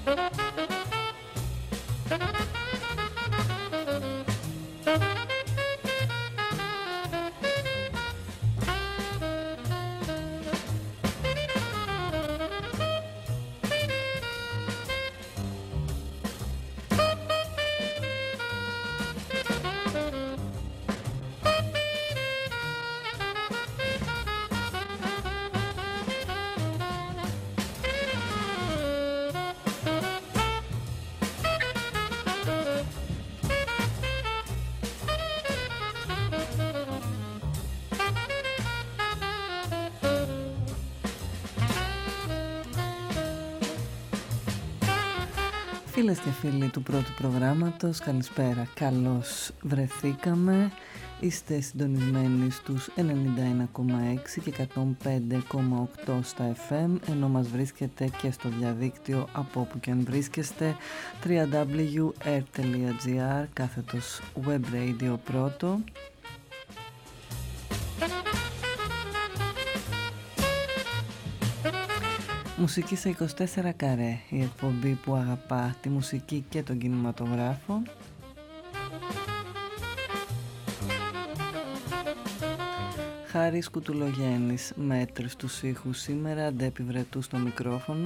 Φίλες και φίλοι του πρώτου προγράμματος, καλησπέρα. Καλώς βρεθήκαμε. Είστε συντονισμένοι στους 91,6 και 105,8 στα FM, ενώ μας βρίσκεται και στο διαδίκτυο από όπου και αν βρίσκεστε, www.air.gr / web radio πρώτο. Μουσική σε 24 καρέ, η εκπομπή που αγαπά τη μουσική και τον κινηματογράφο. Χάρης Κουτουλογέννης, μέτρης στους ήχους σήμερα, αντέπιβρετού στο μικρόφωνο.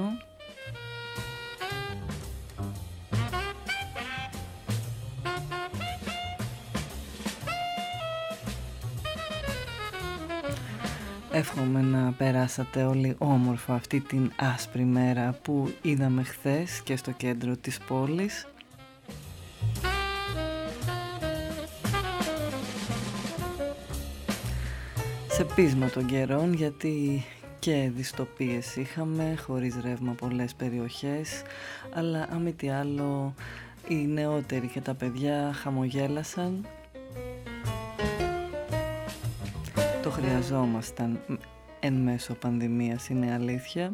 Εύχομαι να περάσατε όλοι όμορφα αυτή την άσπρη μέρα που είδαμε χθες και στο κέντρο της πόλης. Σε πείσμα των καιρών, γιατί και δυστοπίες είχαμε, χωρίς ρεύμα πολλές περιοχές, αλλά αν μη τι άλλο οι νεότεροι και τα παιδιά χαμογέλασαν. Το χρειαζόμασταν εν μέσω πανδημίας, είναι αλήθεια.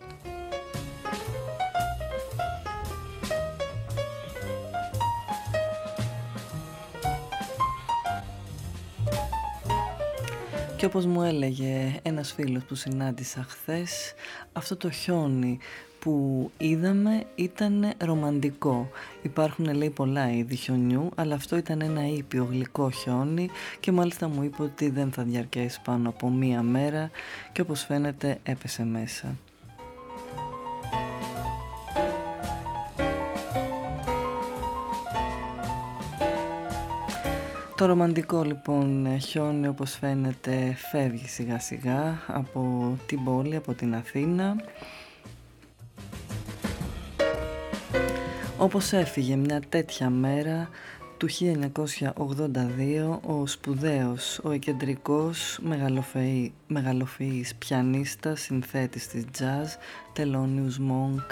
Και όπως μου έλεγε ένας φίλος που συνάντησα χθες, αυτό το χιόνι που είδαμε ήταν ρομαντικό. Υπάρχουν, λέει, πολλά είδη χιονιού, αλλά αυτό ήταν ένα ήπιο γλυκό χιόνι και μάλιστα μου είπε ότι δεν θα διαρκέσει πάνω από μία μέρα και όπως φαίνεται έπεσε μέσα. Το ρομαντικό λοιπόν χιόνι, όπως φαίνεται, φεύγει σιγά σιγά από την πόλη, από την Αθήνα. Όπως έφυγε μια τέτοια μέρα του 1982 ο σπουδαίος, ο εκεντρικός, μεγαλοφυής πιανίστας, συνθέτης της jazz, Thelonious Monk.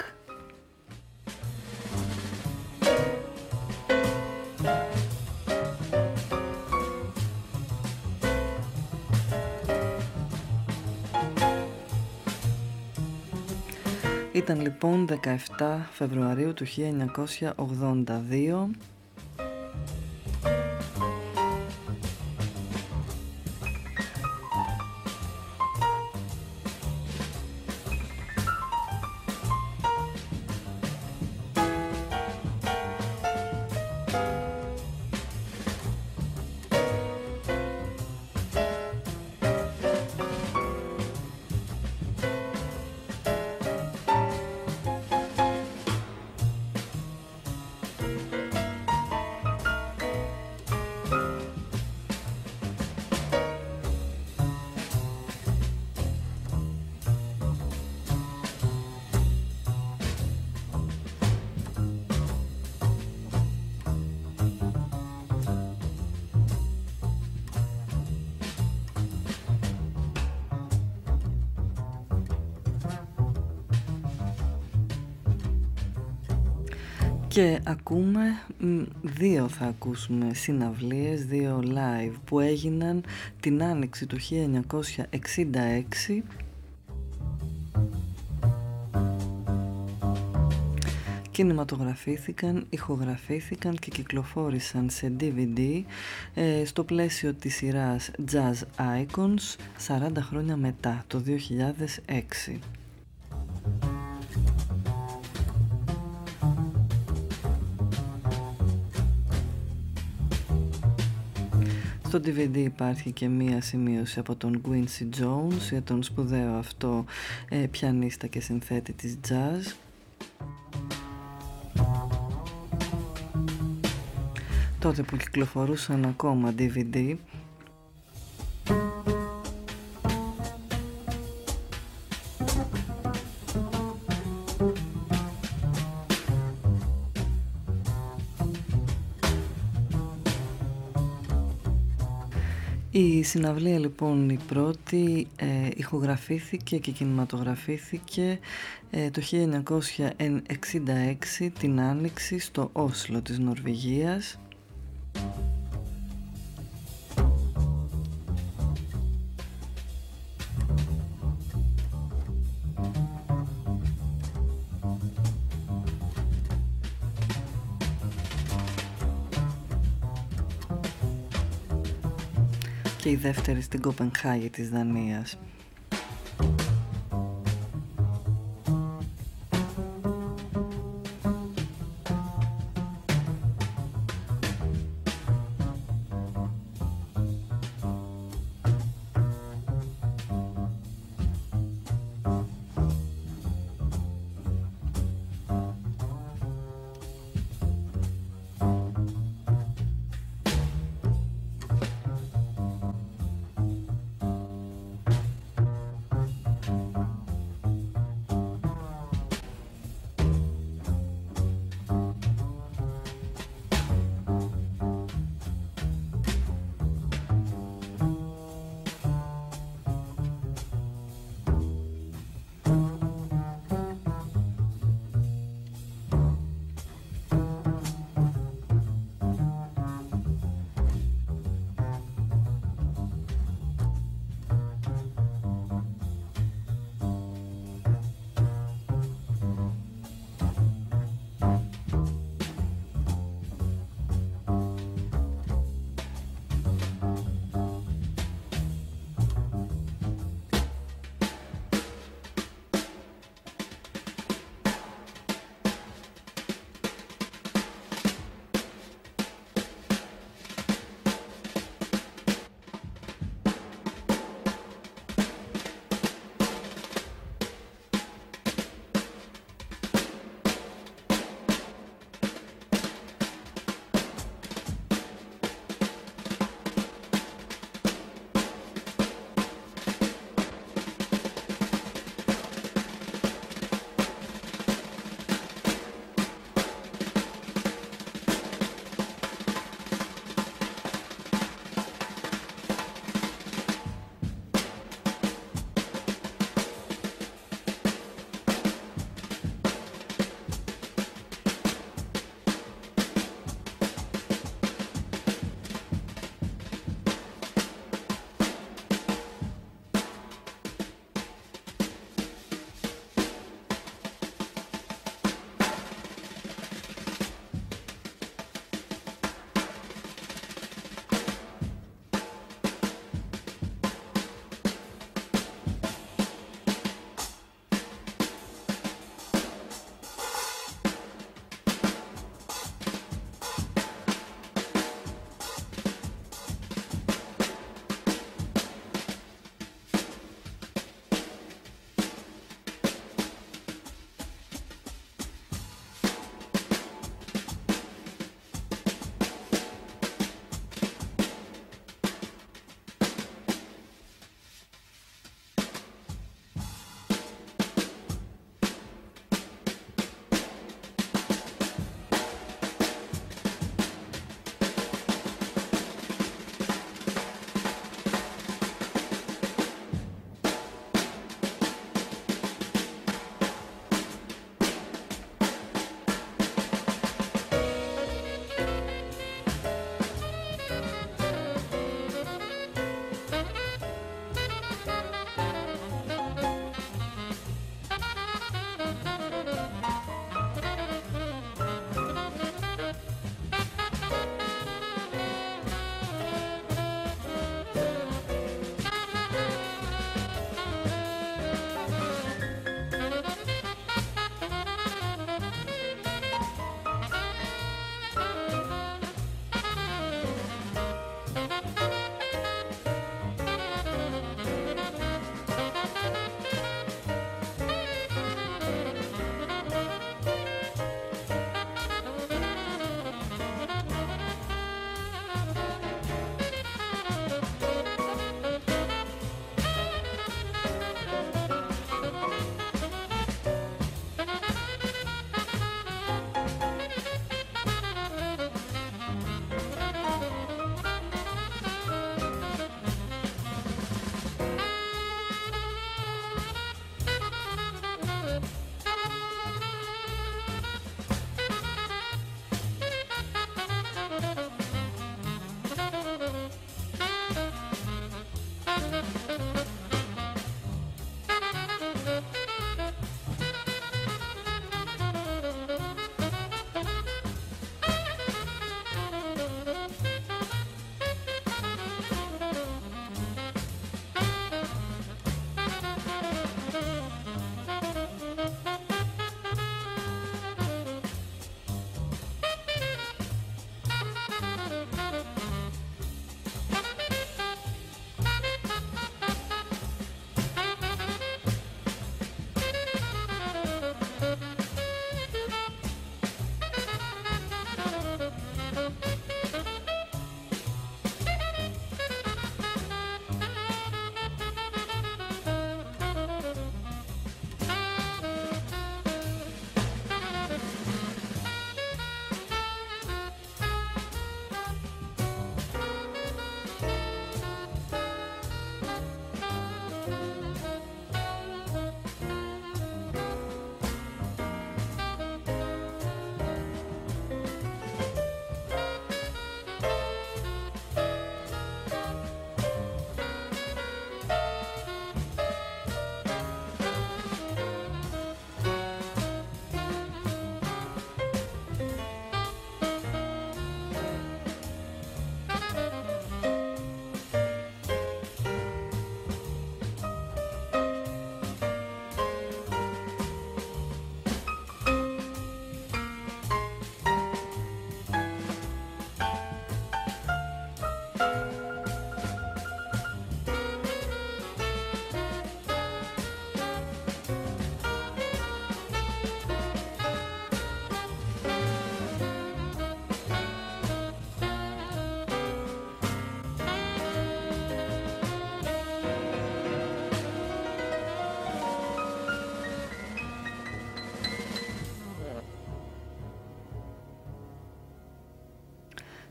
Ήταν λοιπόν 17 Φεβρουαρίου του 1982. Και δύο θα ακούσουμε συναυλίες, δύο live που έγιναν την άνοιξη του 1966 κινηματογραφήθηκαν, ηχογραφήθηκαν και κυκλοφόρησαν σε DVD στο πλαίσιο της σειράς Jazz Icons 40 χρόνια μετά, το 2006. Στο DVD υπάρχει και μία σημείωση από τον Quincy Jones για τον σπουδαίο αυτό πιανίστα και συνθέτη της jazz. Τότε που κυκλοφορούσαν ακόμα DVD. Η συναυλία λοιπόν η πρώτη ηχογραφήθηκε και κινηματογραφήθηκε το 1966 την Άνοιξη στο Όσλο της Νορβηγίας. Και η δεύτερη στην Κοπενχάγη της Δανίας.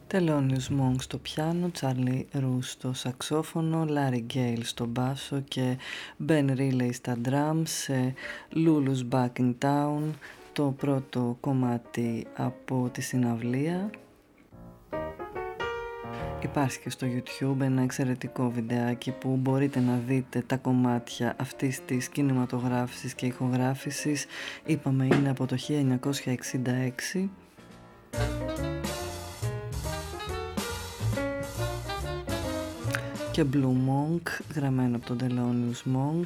Thelonious Monk στο πιάνο, Charlie Roos στο σαξόφωνο, Larry Gale στο μπάσο και Ben Riley στα drums, Lulu's Back in Town, το πρώτο κομμάτι από τη συναυλία. Υπάρχει και στο YouTube ένα εξαιρετικό βιντεάκι που μπορείτε να δείτε τα κομμάτια αυτής της κινηματογράφησης και ηχογράφησης. Είπαμε είναι από το 1966. Και Blue Monk, γραμμένο από τον Thelonious Monk.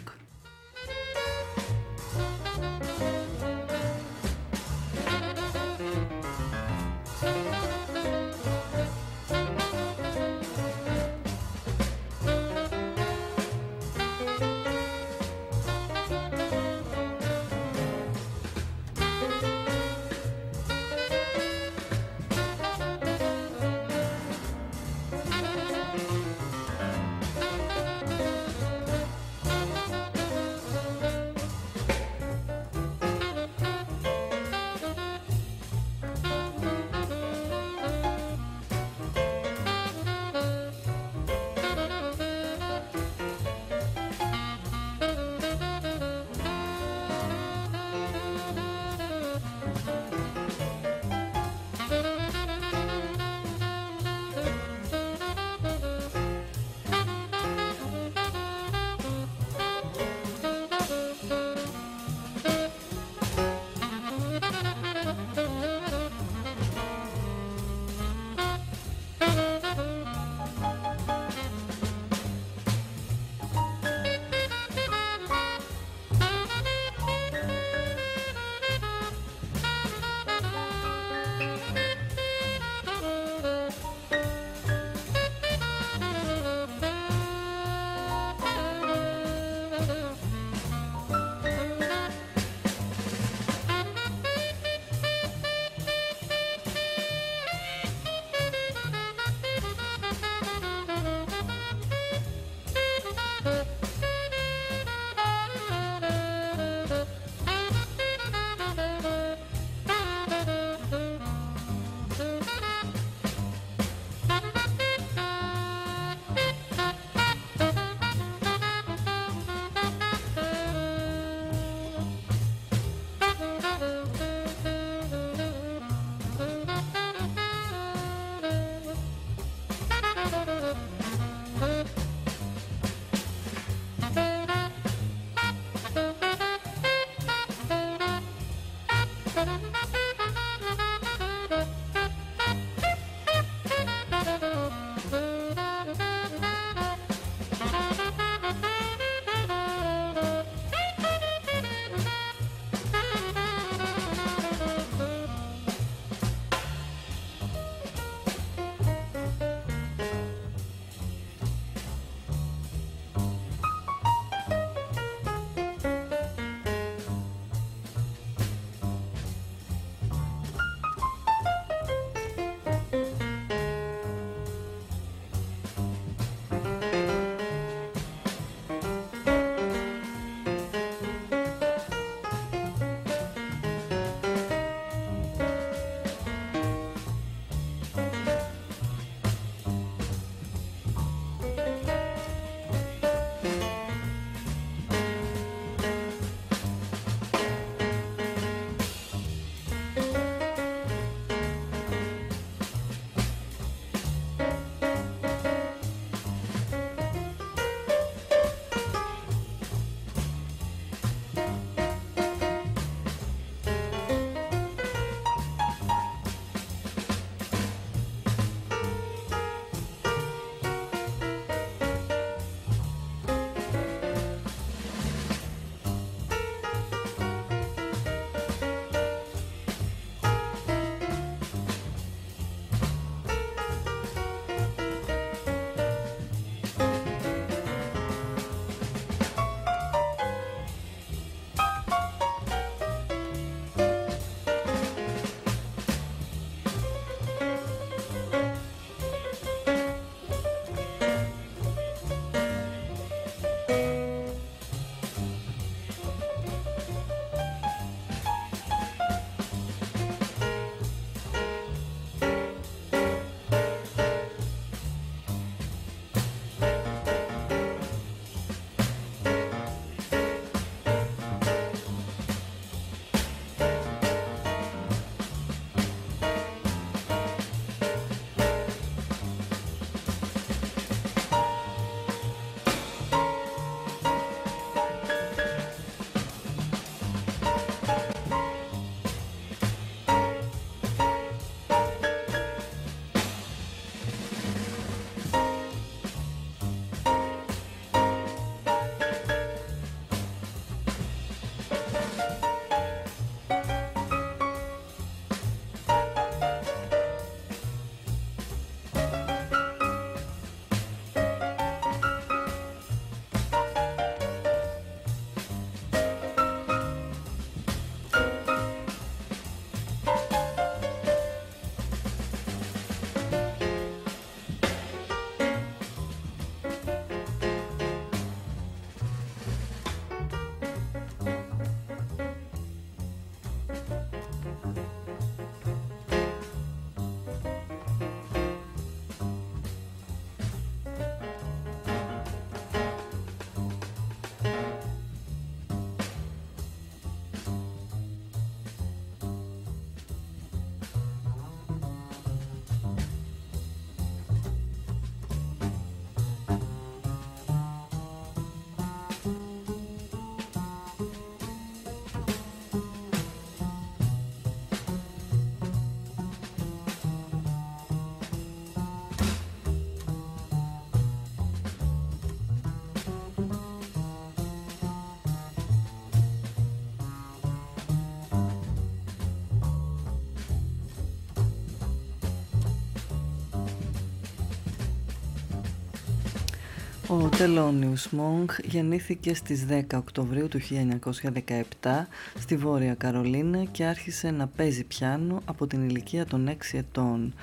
Ο Τελώνιους Μόνκ γεννήθηκε στις 10 Οκτωβρίου του 1917 στη Βόρεια Καρολίνα και άρχισε να παίζει πιάνο από την ηλικία των 6 ετών.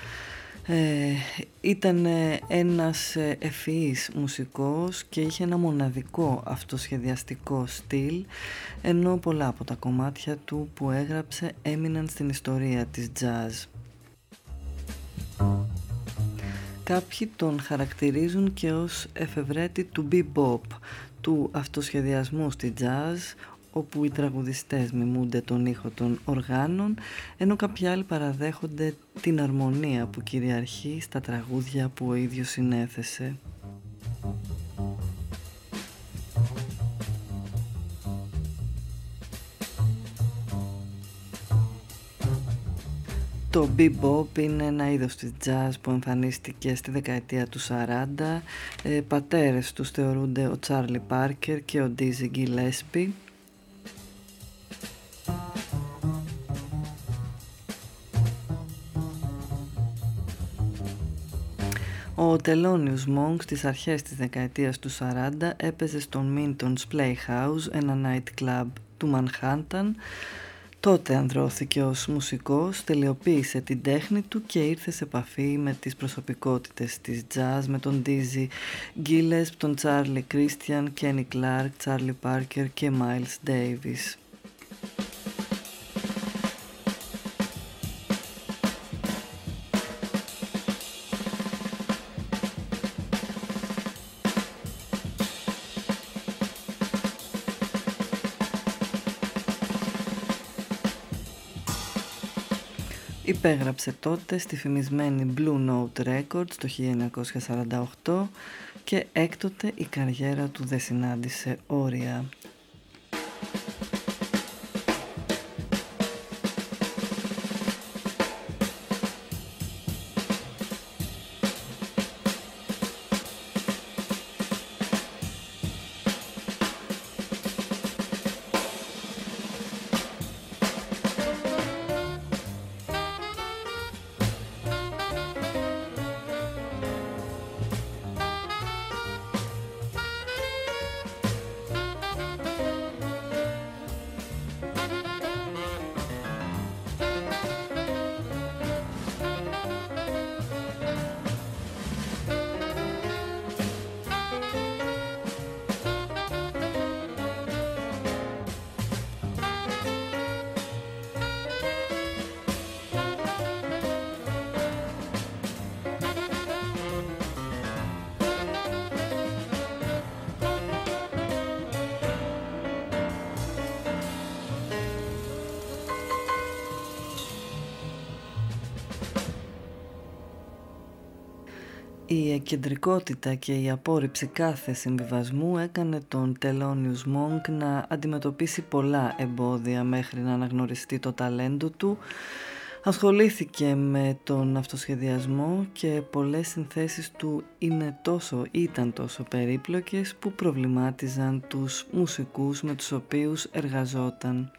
Ήταν ένας ευφυής μουσικός και είχε ένα μοναδικό αυτοσχεδιαστικό στυλ, ενώ πολλά από τα κομμάτια του που έγραψε έμειναν στην ιστορία της jazz. Κάποιοι τον χαρακτηρίζουν και ως εφευρέτη του bebop, του αυτοσχεδιασμού στη jazz, όπου οι τραγουδιστές μιμούνται τον ήχο των οργάνων, ενώ κάποιοι άλλοι παραδέχονται την αρμονία που κυριαρχεί στα τραγούδια που ο ίδιος συνέθεσε. Το bebop είναι ένα είδος της jazz που εμφανίστηκε στη δεκαετία του 40. Πατέρες τους θεωρούνται ο Charlie Parker και ο Dizzy Gillespie. Ο Τελώνιους Μόνκ στις αρχές της δεκαετίας του 40 έπαιζε στον Minton's Playhouse, ένα night club του Μανχάταν. Τότε ανδρώθηκε ως μουσικός, τελειοποίησε την τέχνη του και ήρθε σε επαφή με τις προσωπικότητες της jazz, με τον Dizzy Gillespie, τον Charlie Christian, Kenny Clarke, Charlie Parker και Miles Davis. Υπέγραψε τότε στη φημισμένη Blue Note Records το 1948 και έκτοτε η καριέρα του δεν συνάντησε όρια. Η εκκεντρικότητα και η απόρριψη κάθε συμβιβασμού έκανε τον Τελώνιους Μόνκ να αντιμετωπίσει πολλά εμπόδια μέχρι να αναγνωριστεί το ταλέντο του. Ασχολήθηκε με τον αυτοσχεδιασμό και πολλές συνθέσεις του ήταν τόσο περίπλοκες που προβλημάτιζαν τους μουσικούς με τους οποίους εργαζόταν.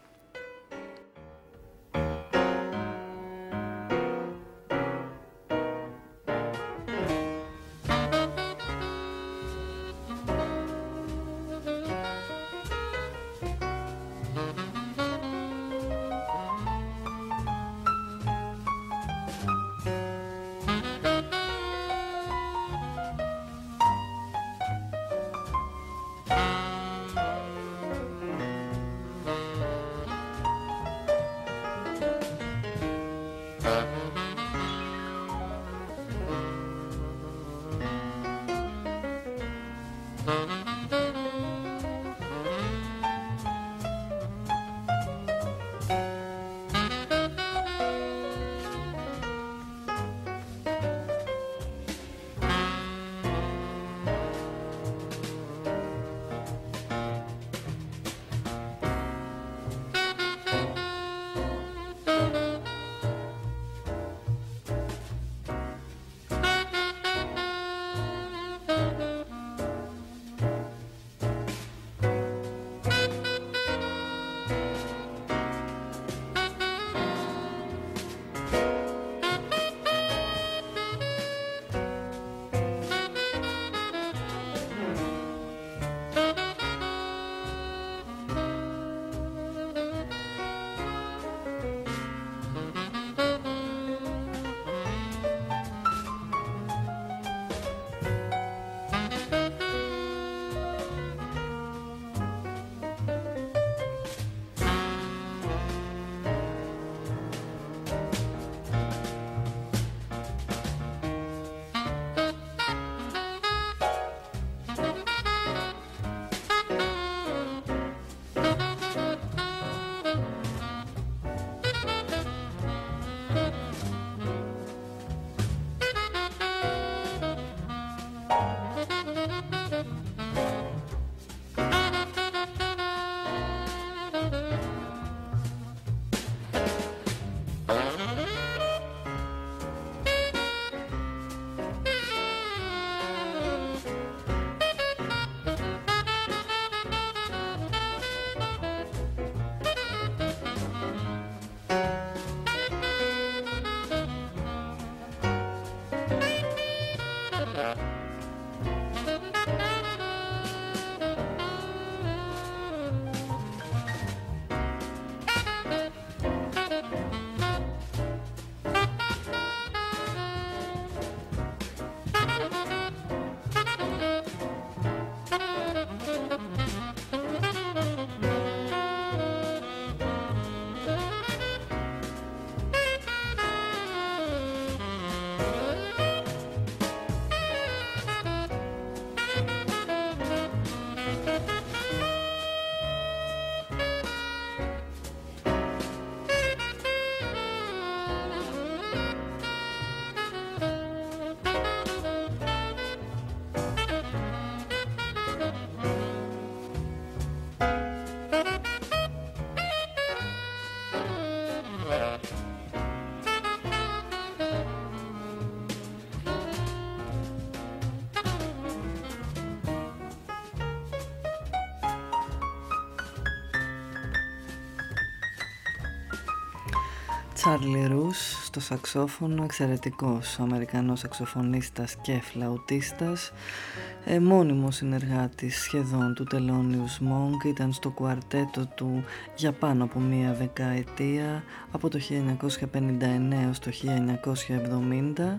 Charlie Roos στο σαξόφωνο, εξαιρετικός Αμερικανός σαξοφωνίστας και φλαουτίστας, μόνιμος συνεργάτης σχεδόν του Thelonious Monk, ήταν στο κουαρτέτο του για πάνω από μία δεκαετία, από το 1959 έως το 1970.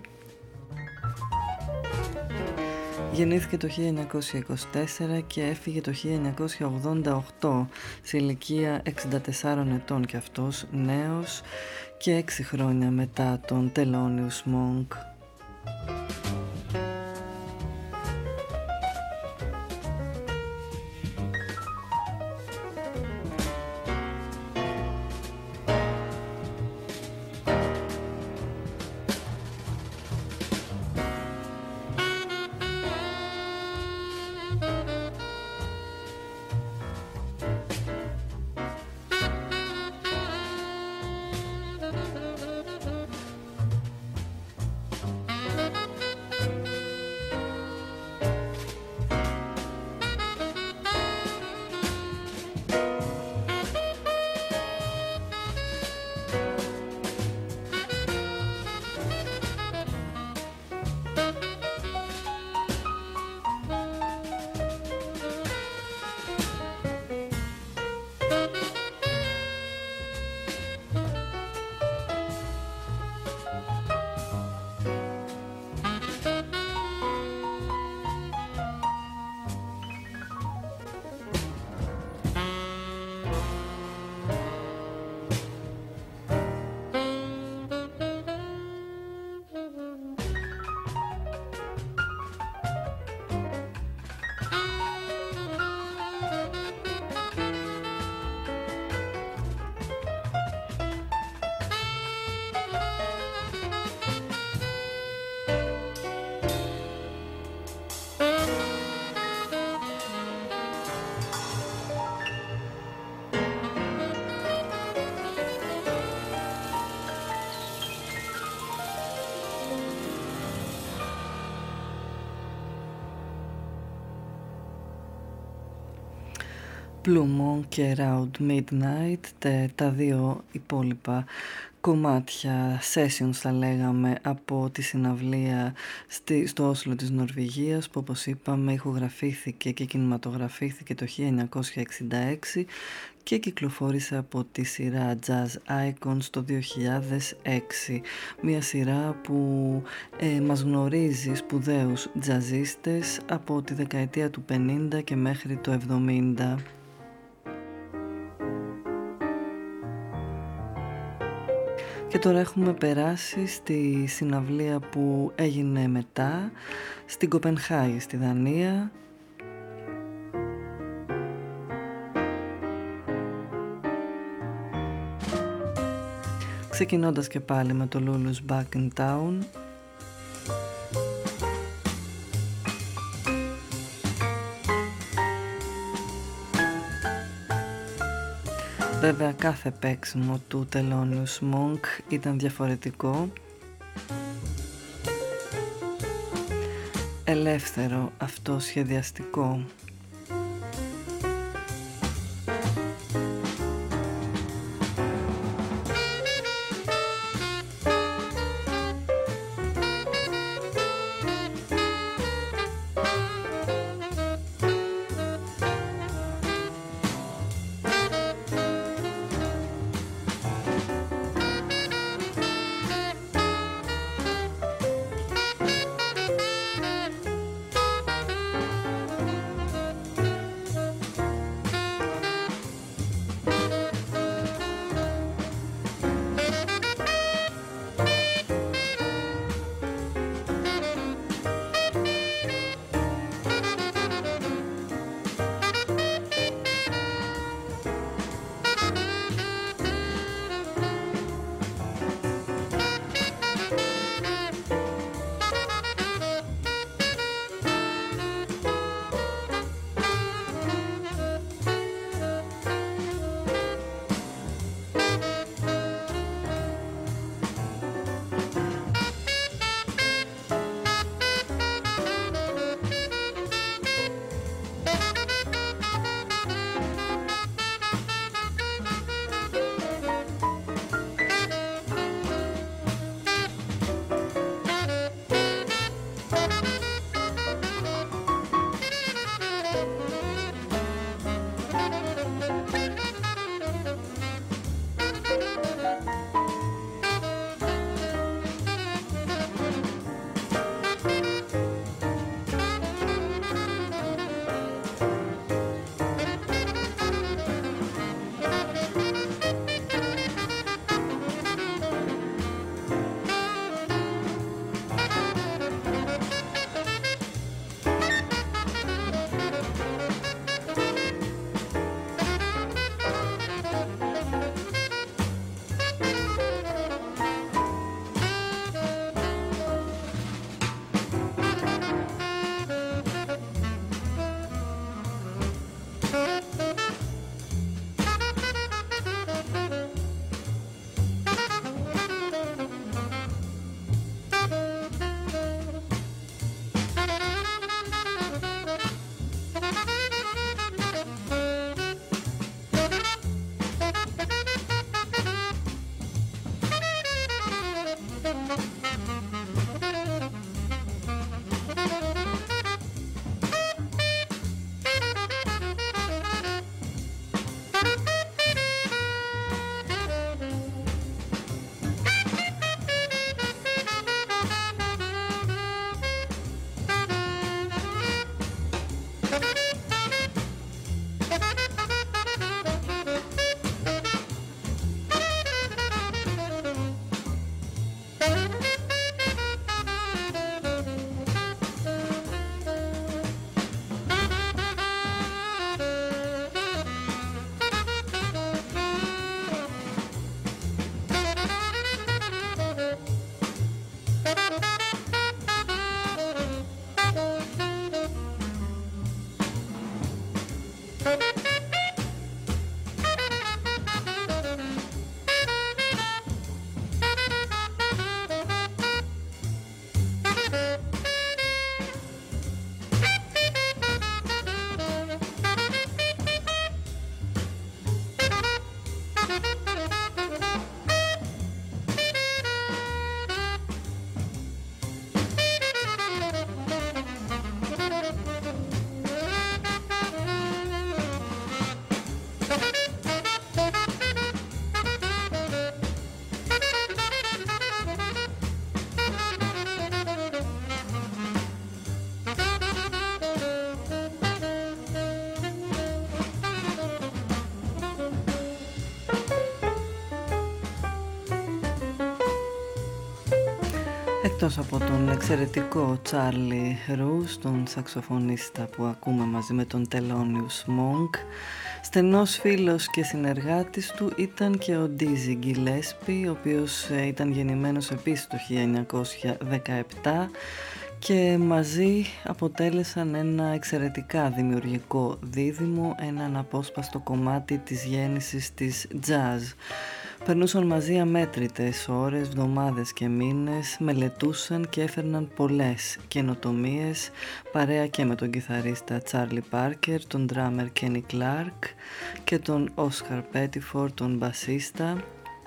Γεννήθηκε το 1924 και έφυγε το 1988 σε ηλικία 64 ετών και αυτός, νέος, και 6 χρόνια μετά τον Thelonious Monk. Blue Monk και Around Midnight, τα δύο υπόλοιπα κομμάτια, sessions θα λέγαμε, από τη συναυλία στο Όσλο της Νορβηγίας, που όπως είπαμε ηχογραφήθηκε και κινηματογραφήθηκε το 1966 και κυκλοφόρησε από τη σειρά Jazz Icons το 2006. Μια σειρά που μας γνωρίζει σπουδαίους τζαζίστες από τη δεκαετία του 50 και μέχρι το 70. Και τώρα έχουμε περάσει στη συναυλία που έγινε μετά, στην Κοπενχάγη, στη Δανία. Ξεκινώντας και πάλι με το Lulu's Back in Town. Βέβαια κάθε παίξιμο του Thelonious Monk ήταν διαφορετικό, ελεύθερο, αυτοσχεδιαστικό. Εκτός από τον εξαιρετικό Τσάρλι Ρους, τον σαξοφωνίστα που ακούμε μαζί με τον Thelonious Monk, στενός φίλος και συνεργάτης του ήταν και ο Dizzy Gillespie, ο οποίος ήταν γεννημένος επίσης το 1917 και μαζί αποτέλεσαν ένα εξαιρετικά δημιουργικό δίδυμο, ένα αναπόσπαστο κομμάτι της γέννησης της jazz. Περνούσαν μαζί αμέτρητες ώρες, εβδομάδες και μήνες, μελετούσαν και έφερναν πολλές καινοτομίες, παρέα και με τον κιθαρίστα Charlie Parker, τον drummer Kenny Clark και τον Oscar Pettiford, τον μπασίστα,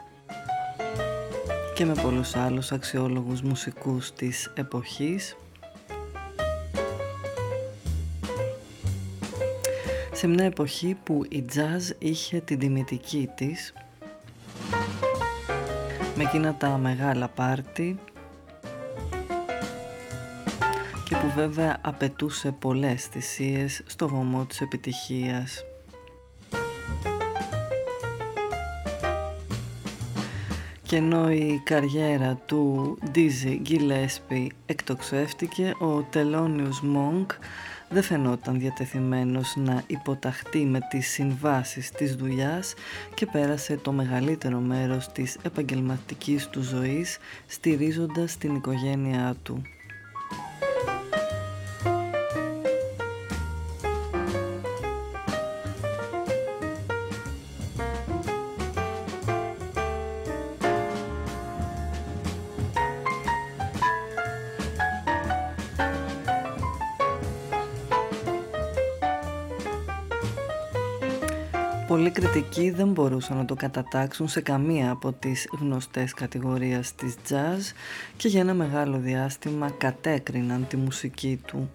και με πολλούς άλλους αξιόλογους μουσικούς της εποχής. Σε μια εποχή που η jazz είχε την τιμητική της, με εκείνα τα μεγάλα πάρτι και που βέβαια απαιτούσε πολλές θυσίες στο βωμό της επιτυχίας. Και ενώ η καριέρα του Dizzy Gillespie εκτοξεύτηκε, ο Thelonious Monk δεν φαινόταν διατεθειμένος να υποταχθεί με τις συμβάσεις της δουλειάς και πέρασε το μεγαλύτερο μέρος της επαγγελματικής του ζωής στηρίζοντας την οικογένειά του. Πολλοί κριτικοί δεν μπορούσαν να το κατατάξουν σε καμία από τις γνωστές κατηγορίες της jazz και για ένα μεγάλο διάστημα κατέκριναν τη μουσική του.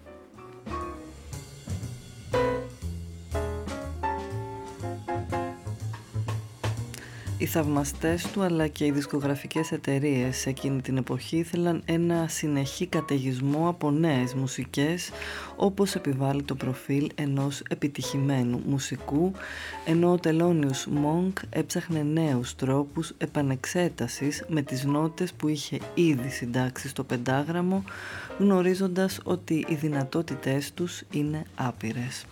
Οι θαυμαστές του αλλά και οι δισκογραφικές εταιρείες σε εκείνη την εποχή ήθελαν ένα συνεχή καταιγισμό από νέες μουσικές, όπως επιβάλλει το προφίλ ενός επιτυχημένου μουσικού, ενώ ο Thelonious Monk έψαχνε νέους τρόπους επανεξέτασης με τις νότες που είχε ήδη συντάξει στο πεντάγραμμο, γνωρίζοντας ότι οι δυνατότητές τους είναι άπειρες.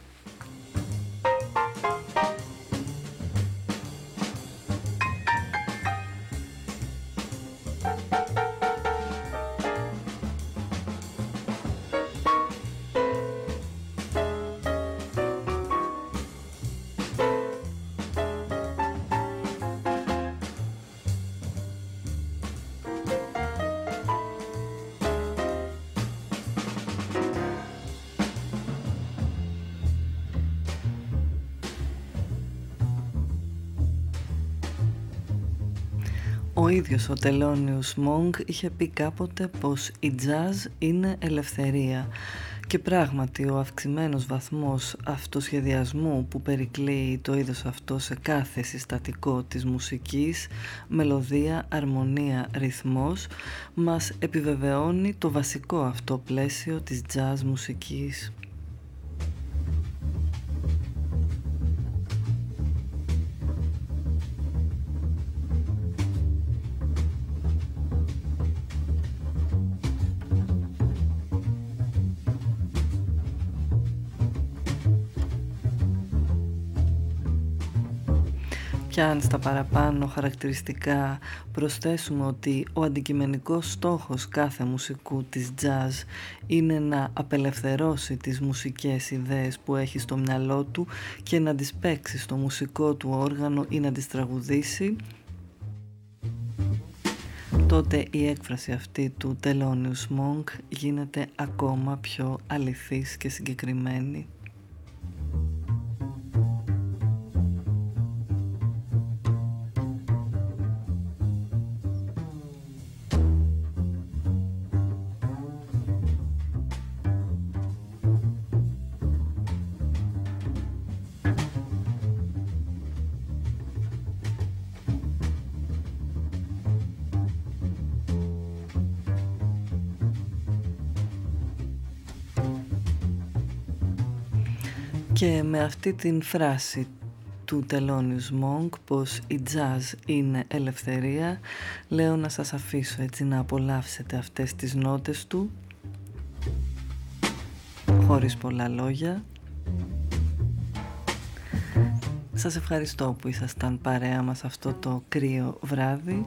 Ο ίδιος ο Thelonious Monk είχε πει κάποτε πως η jazz είναι ελευθερία και πράγματι ο αυξημένος βαθμός αυτοσχεδιασμού που περικλείει το είδος αυτό σε κάθε συστατικό της μουσικής, μελωδία, αρμονία, ρυθμός, μας επιβεβαιώνει το βασικό αυτό πλαίσιο της jazz μουσικής. Και αν στα παραπάνω χαρακτηριστικά προσθέσουμε ότι ο αντικειμενικός στόχος κάθε μουσικού της jazz είναι να απελευθερώσει τις μουσικές ιδέες που έχει στο μυαλό του και να τις παίξει στο μουσικό του όργανο ή να τις τραγουδήσει, τότε η έκφραση αυτή του Thelonious Monk γίνεται ακόμα πιο αληθής και συγκεκριμένη. Και με αυτή την φράση του Thelonious Monk, πως η jazz είναι ελευθερία. Λέω να σας αφήσω έτσι να απολαύσετε αυτές τις νότες του, χωρίς πολλά λόγια. Σας ευχαριστώ που ήσασταν παρέα μας αυτό το κρύο βράδυ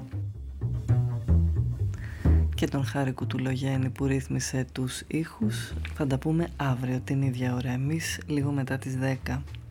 και τον Χάρη Κουτουλογέννη που ρύθμισε τους ήχους. Θα τα πούμε αύριο την ίδια ώρα εμείς, λίγο μετά τις 10.